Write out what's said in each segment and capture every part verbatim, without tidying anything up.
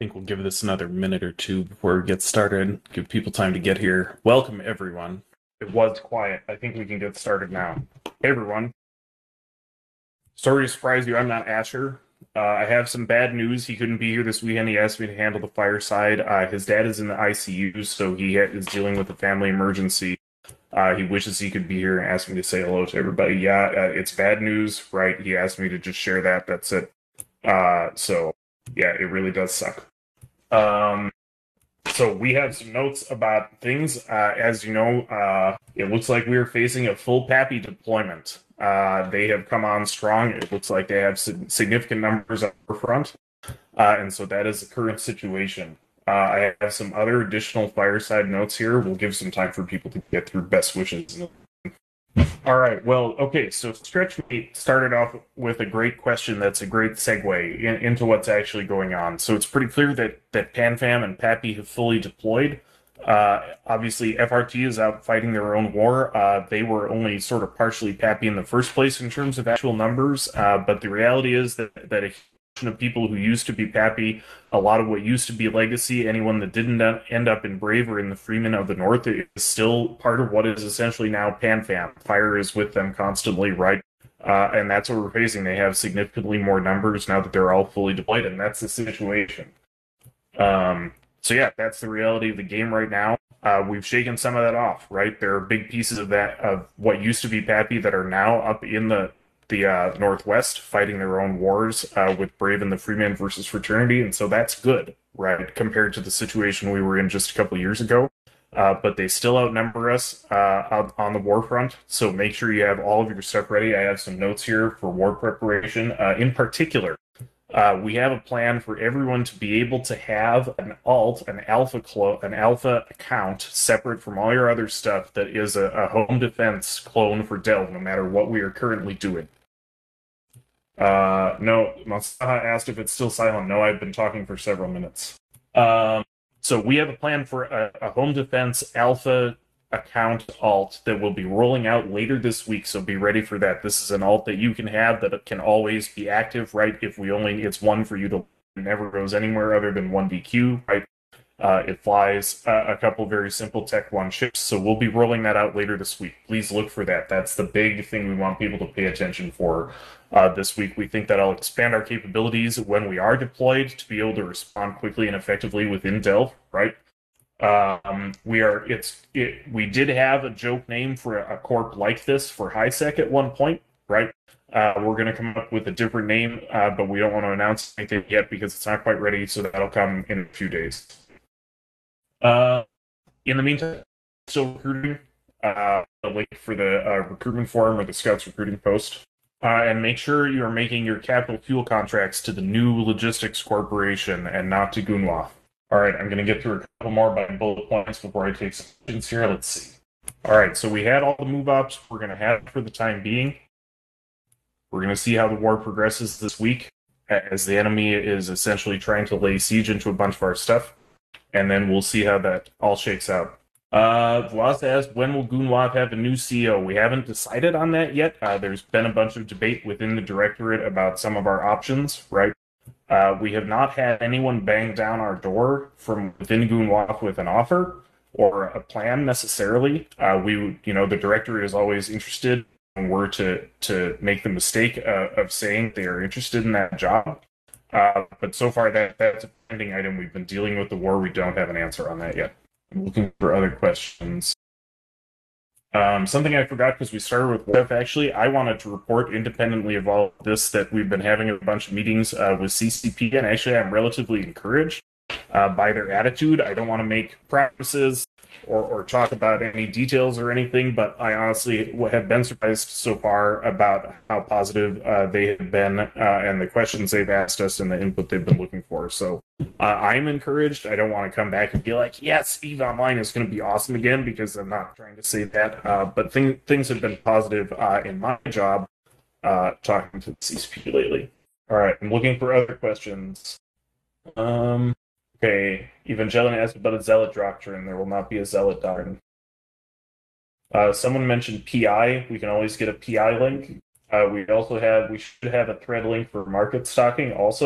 think we'll give this another minute or two before we get started. Give people time to get here. Welcome, everyone. It was quiet. I think we can get started now. Hey, everyone. Sorry to surprise you. I'm not Asher. Uh, I have some bad news. He couldn't be here this weekend. He asked me to handle the fireside. Uh, his dad is in the I C U, so he ha- is dealing with a family emergency. Uh, he wishes he could be here and asked me to say hello to everybody. Yeah, uh, it's bad news, right? He asked me to just share that. That's it. Uh, so, yeah, it really does suck. Um, so we have some notes about things. Uh, as you know, uh, it looks like we are facing a full PAPI deployment. Uh, they have come on strong. It looks like they have significant numbers up front. Uh, and so that is the current situation. Uh, I have some other additional fireside notes here. We'll give some time for people to get through best wishes. All right. Well, okay. So Stretch Meat started off with a great question. That's a great segue in, into what's actually going on. So it's pretty clear that that PanFam and PAPI have fully deployed. Uh, obviously, F R T is out fighting their own war. Uh, they were only sort of partially PAPI in the first place in terms of actual numbers. Uh, but the reality is that that a of people who used to be PAPI, a lot of what used to be Legacy, anyone that didn't end up in Brave or in the Freemen of the North is still part of what is essentially now PanFam. Fire is with them constantly, right? Uh, and that's what we're facing. They have significantly more numbers now that they're all fully deployed, and that's the situation. Um, so yeah, that's the reality of the game right now. Uh, we've shaken some of that off, right? There are big pieces of that, of what used to be PAPI that are now up in the the uh, Northwest fighting their own wars uh, with Brave and the Freeman versus Fraternity, and so that's good, right, compared to the situation we were in just a couple years ago. Uh, but they still outnumber us uh, out on the war front, so make sure you have all of your stuff ready. I have some notes here for war preparation. Uh, in particular, uh, we have a plan for everyone to be able to have an alt, an alpha clone, an alpha account separate from all your other stuff that is a, a home defense clone for Delve, no matter what we are currently doing. Uh, no, Masaha asked if it's still silent. No, I've been talking for several minutes. Um, so we have a plan for a, a home defense alpha account alt that will be rolling out later this week, so be ready for that. This is an alt that you can have that can always be active, right? If we only, it's one for you to, it never goes anywhere other than one D Q, right? Uh, it flies uh, a couple very simple Tech one ships, so we'll be rolling that out later this week. Please look for that. That's the big thing we want people to pay attention for uh, this week. We think that'll expand our capabilities when we are deployed to be able to respond quickly and effectively within Delve, right? Um, we are, it's, it, we did have a joke name for a, a corp like this for HiSec at one point, right? Uh, we're going to come up with a different name, uh, but we don't want to announce anything yet because it's not quite ready, so that'll come in a few days. Uh, in the meantime, still recruiting. Uh, the link for the uh, recruitment forum or the Scouts recruiting post. Uh, and make sure you are making your capital fuel contracts to the new Logistics Corporation and not to Gunwa. All right, I'm going to get through a couple more by bullet points before I take some questions here. Let's see. All right, so we had all the move ups we're going to have for the time being. We're going to see how the war progresses this week as the enemy is essentially trying to lay siege into a bunch of our stuff. And then we'll see how that all shakes out. Uh, Vlad asked, when will Gunwap have a new C E O? We haven't decided on that yet. Uh, there's been a bunch of debate within the directorate about some of our options, right? Uh, we have not had anyone bang down our door from within Gunwap with an offer or a plan necessarily. Uh, we, you know, the directorate is always interested and we're to, to make the mistake uh, of saying they are interested in that job. Uh, but so far, that that's a pending item. We've been dealing with the war. We don't have an answer on that yet. I'm looking for other questions. Um, something I forgot because we started with W E F, actually, I wanted to report independently of all of this that we've been having a bunch of meetings uh, with C C P, and actually I'm relatively encouraged uh, by their attitude. I don't want to make promises or, or talk about any details or anything, but I honestly have been surprised so far about how positive uh, they have been uh, and the questions they've asked us and the input they've been looking for. So uh, I'm encouraged. I don't want to come back and be like, yes, EVE Online is going to be awesome again, because I'm not trying to say that. Uh, but thing, things have been positive uh, in my job uh, talking to the C C P lately. All right, I'm looking for other questions. Um... Okay, Evangelion asked about a zealot doctrine. There will not be a zealot doctrine. Uh, someone mentioned P I. We can always get a P I link. Uh, we also have, we should have a thread link for market stocking also.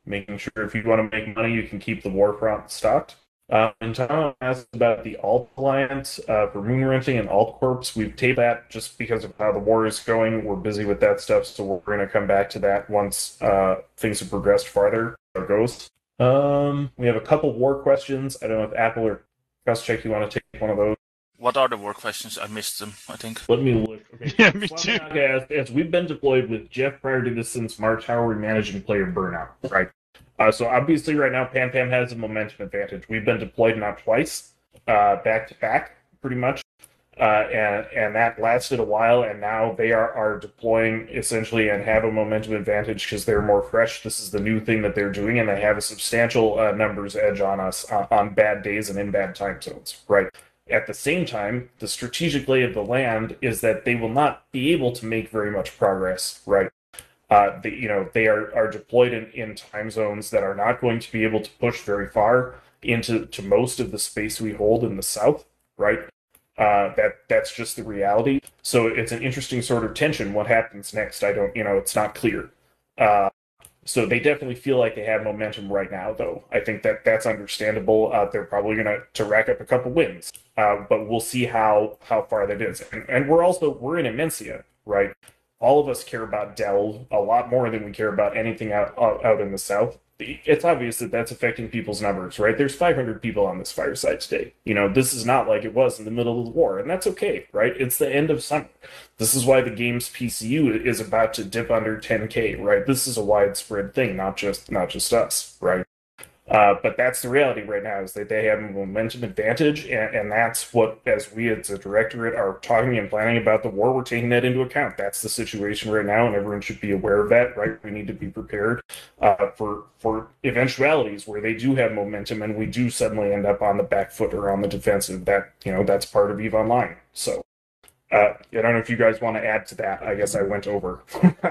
making sure if you want to make money, you can keep the Warfront stocked. Uh, and Tom asked about the Alt Alliance uh, for moon renting and Alt Corps. We've taped that just because of how the war is going. We're busy with that stuff, so we're going to come back to that once uh, things have progressed farther. How it goes. Um, we have a couple war questions. I don't know if Apple or CrossCheck, you want to take one of those. What are the war questions? I missed them, I think. Let me look. Okay. Yeah, me too. As, as we've been deployed with Jeff prior to this since March, how are we managing player burnout? Right. Uh, so obviously right now Pam Pam has a momentum advantage. We've been deployed now twice, uh, back to back, pretty much. Uh, and and that lasted a while, and now they are, are deploying essentially and have a momentum advantage because they're more fresh. This is the new thing that they're doing, and they have a substantial uh, numbers edge on us on, on bad days and in bad time zones, right? At the same time, the strategic lay of the land is that they will not be able to make very much progress, right? Uh, the, you know, they are, are deployed in, in time zones that are not going to be able to push very far into to most of the space we hold in the south, right? Uh, that that's just the reality. So it's an interesting sort of tension. What happens next? I don't, you know, it's not clear. Uh, so they definitely feel like they have momentum right now, though. I think that that's understandable. Uh, they're probably going to to rack up a couple wins, uh, but we'll see how how far that is. And, and we're also we're in Immensia, right? All of us care about Delve a lot more than we care about anything out out in the south. It's obvious that that's affecting people's numbers, right? There's five hundred people on this fireside today. You know, this is not like it was in the middle of the war, and that's okay, right? It's the end of summer. This is why the game's P C U is about to dip under ten K, right? This is a widespread thing, not just not just us, right? Uh, but that's the reality right now, is that they have a momentum advantage, and, and that's what, as we as a directorate are talking and planning about the war, we're taking that into account. That's the situation right now, and everyone should be aware of that, right? We need to be prepared uh, for for eventualities where they do have momentum and we do suddenly end up on the back foot or on the defensive. That, you know, that's part of EVE Online. So uh, I don't know if you guys want to add to that. I guess I went over.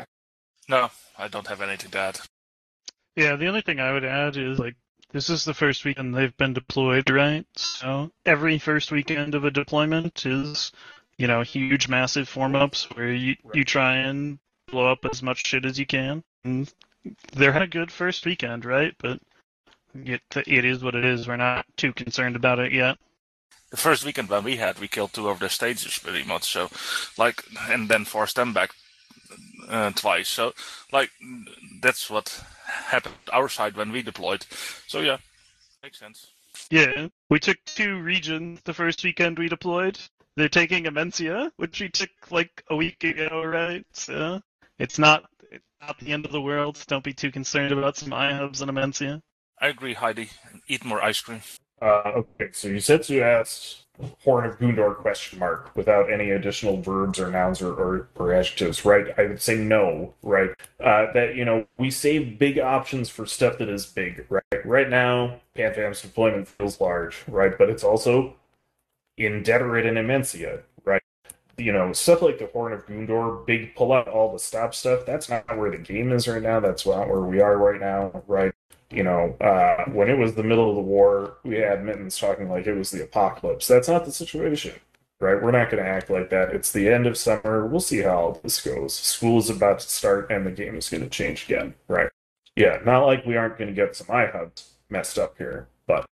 No, I don't have anything to add. Yeah, the only thing I would add is, like, this is the first weekend they've been deployed, right? So every first weekend of a deployment is, you know, huge, massive form-ups where you, right. you try and blow up as much shit as you can. And they're had a good first weekend, right? But it, it is what it is. We're not too concerned about it yet. The first weekend when we had, we killed two of their stages pretty much. So, like, and then forced them back uh, twice. So, like, that's what happened our side when we deployed. So yeah, makes sense. Yeah, we took two regions the first weekend we deployed. They're taking Immensia, which we took like a week ago, right? So it's not it's not the end of the world. Don't be too concerned about some iHubs and Immensia. I agree, Heidi. Eat more ice cream. Uh, okay, so Yusetsu asked Horn of Gundor question mark without any additional verbs or nouns or, or, or adjectives, right? I would say no, right? Uh, that, you know, we save big options for stuff that is big, right? Right now, Pam Pam's deployment feels large, right? But it's also indeterate and Immensia, right? You know, stuff like the Horn of Gundor, big pull out all the stop stuff, that's not where the game is right now. That's not where we are right now, right? You know, uh, when it was the middle of the war, we had Mittens talking like it was the apocalypse. That's not the situation, right? We're not going to act like that. It's the end of summer. We'll see how all this goes. School is about to start, and the game is going to change again, right? Yeah, not like we aren't going to get some iHubs messed up here, but...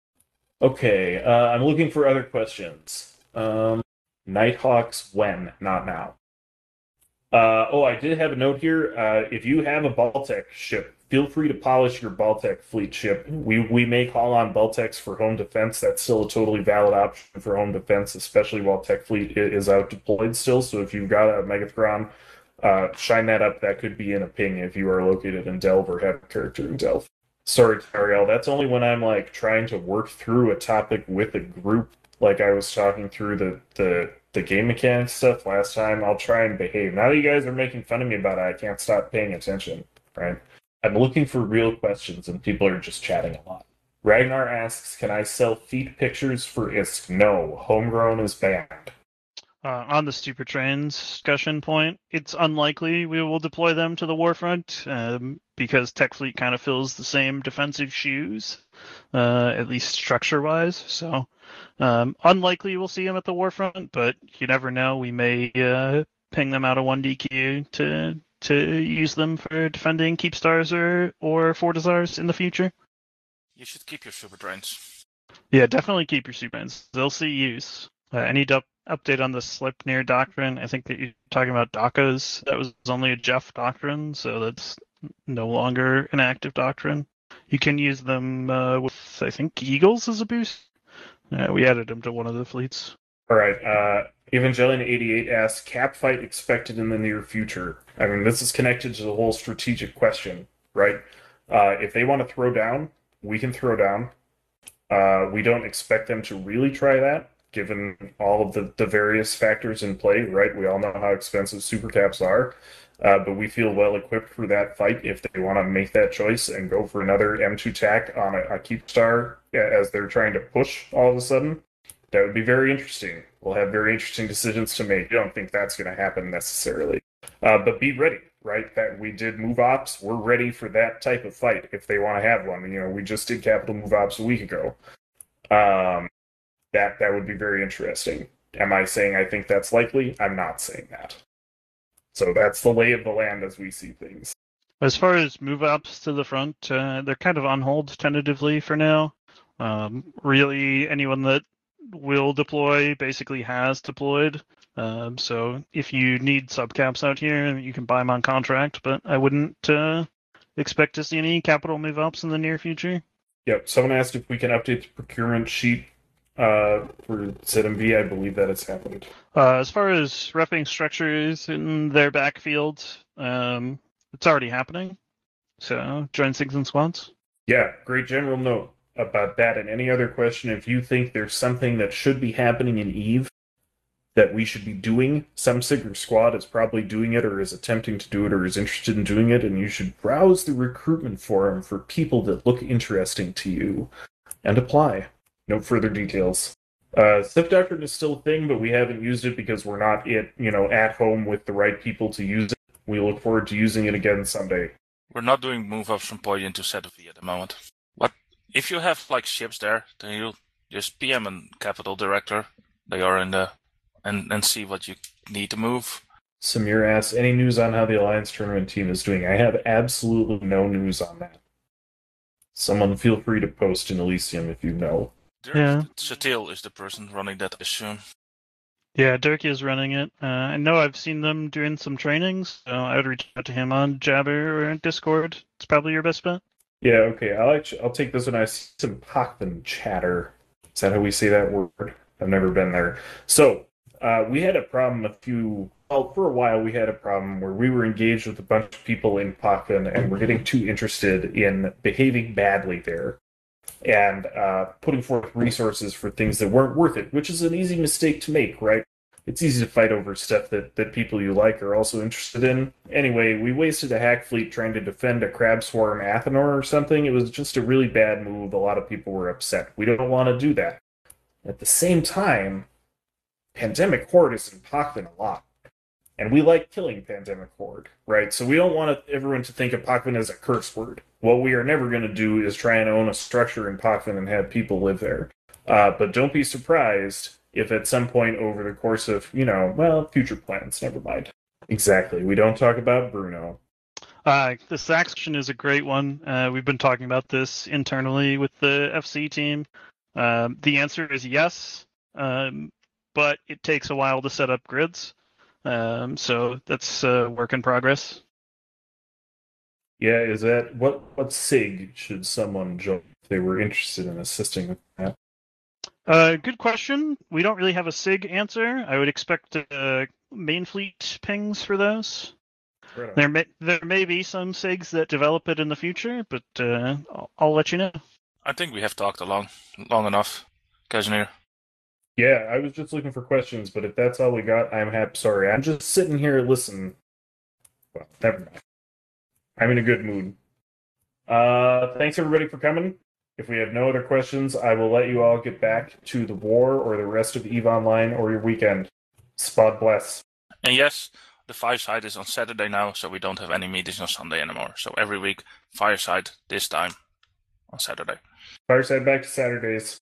Okay, uh, I'm looking for other questions. Um, Nighthawks when, not now. Uh, oh, I did have a note here. Uh, if you have a Baltec ship, feel free to polish your Baltec fleet ship. We we may call on Baltecs for home defense. That's still a totally valid option for home defense, especially while Tech Fleet is out deployed still. So if you've got a Megathron, uh, shine that up. That could be in a ping if you are located in Delve or have a character in Delve. Sorry, Tariel, that's only when I'm like trying to work through a topic with a group, like I was talking through the the the game mechanics stuff last time. I'll try and behave. Now that you guys are making fun of me about it, I can't stop paying attention, right? I'm looking for real questions, and people are just chatting a lot. Ragnar asks, can I sell feet pictures for I S K? No, homegrown is banned. Uh, on the Super Trains discussion point, it's unlikely we will deploy them to the Warfront, um, because Tech Fleet kind of fills the same defensive shoes, uh, at least structure-wise. So, um, unlikely we'll see them at the Warfront, but you never know. We may uh, ping them out of one D Q to to use them for defending Keep Stars or, or Fortizars in the future? You should keep your super drains. Yeah, definitely keep your Supermans. They'll see use. Uh, any du- update on the Sleipnir Doctrine? I think that you're talking about Dakas. That was only a Jeff Doctrine, so that's no longer an active Doctrine. You can use them uh, with, I think, Eagles as a boost. Uh, we added them to one of the fleets. All right. Uh, Evangelion eighty-eight asks, cap fight expected in the near future. I mean, this is connected to the whole strategic question, right? Uh, if they want to throw down, we can throw down. Uh, we don't expect them to really try that, given all of the, the various factors in play, right? We all know how expensive super caps are, uh, but we feel well equipped for that fight if they want to make that choice and go for another M two tack on a, a Keep Star as they're trying to push all of a sudden. That would be very interesting. We'll have very interesting decisions to make. I don't think that's going to happen necessarily. Uh, but be ready, right? That we did move ops. We're ready for that type of fight if they want to have one. You know, we just did capital move ops a week ago. Um, that that would be very interesting. Am I saying I think that's likely? I'm not saying that. So that's the lay of the land as we see things. As far as move ups to the front, uh, they're kind of on hold tentatively for now. Um, really, anyone that will deploy basically has deployed. Um, so if you need subcaps out here, you can buy them on contract, but I wouldn't uh, expect to see any capital move ups in the near future. Yep. Someone asked if we can update the procurement sheet uh, for Z M V. I believe that has happened. Uh, as far as repping structures in their backfield, um, it's already happening. So join Sigs and Squads. Yeah, great general note about that. And any other question, if you think there's something that should be happening in EVE that we should be doing, some Sig or Squad is probably doing it or is attempting to do it or is interested in doing it, and you should browse the recruitment forum for people that look interesting to you and apply. No further details. Uh, Sith Doctrine is still a thing, but we haven't used it because we're not at, you know, at home with the right people to use it. We look forward to using it again someday. We're not doing move-ups from Poyon to Sedavi at the moment. What if you have like ships there? Then you just P M and Capital Director. They are in the and and see what you need to move. Samir asks, any news on how the Alliance tournament team is doing? I have absolutely no news on that. Someone feel free to post in Elysium if you know. Yeah. Shatil is the person running that, I assume. Yeah, Dirk is running it. Uh, I know I've seen them doing some trainings, so I would reach out to him on Jabber or Discord. It's probably your best bet. Yeah, okay. I'll actually, I'll take this one. I see some Pakvan chatter. Is that how we say that word? I've never been there. So, uh, we had a problem a few... Well, for a while we had a problem where we were engaged with a bunch of people in Pakvan and we're getting too interested in behaving badly there and uh, putting forth resources for things that weren't worth it, which is an easy mistake to make, right? It's easy to fight over stuff that, that people you like are also interested in. Anyway, we wasted a hack fleet trying to defend a crab swarm Athenor or something. It was just a really bad move. A lot of people were upset. We don't want to do that. At the same time, Pandemic Horde is in Pakvan a lot. And we like killing Pandemic Horde, right? So we don't want everyone to think of Pakvan as a curse word. What we are never going to do is try and own a structure in Pakvan and have people live there. Uh, but don't be surprised if at some point over the course of, you know, well, future plans, never mind. Exactly. We don't talk about Bruno. Uh, the Sax question is a great one. Uh, we've been talking about this internally with the F C team. Um, the answer is yes, um, but it takes a while to set up grids. Um, so that's a work in progress. Yeah, is that what what SIG should someone join if they were interested in assisting with that? Uh, good question. We don't really have a SIG answer. I would expect uh, main fleet pings for those. Right on. There may there may be some SIGs that develop it in the future, but uh, I'll, I'll let you know. I think we have talked along long enough, Kazimir. Yeah, I was just looking for questions, but if that's all we got, I'm happy. Sorry, I'm just sitting here listening. Well, never mind. I'm in a good mood. Uh, thanks everybody for coming. If we have no other questions, I will let you all get back to the war or the rest of EVE Online or your weekend. Spot bless. And yes, the Fireside is on Saturday now, so we don't have any meetings on Sunday anymore. So every week, Fireside, this time on Saturday. Fireside back to Saturdays.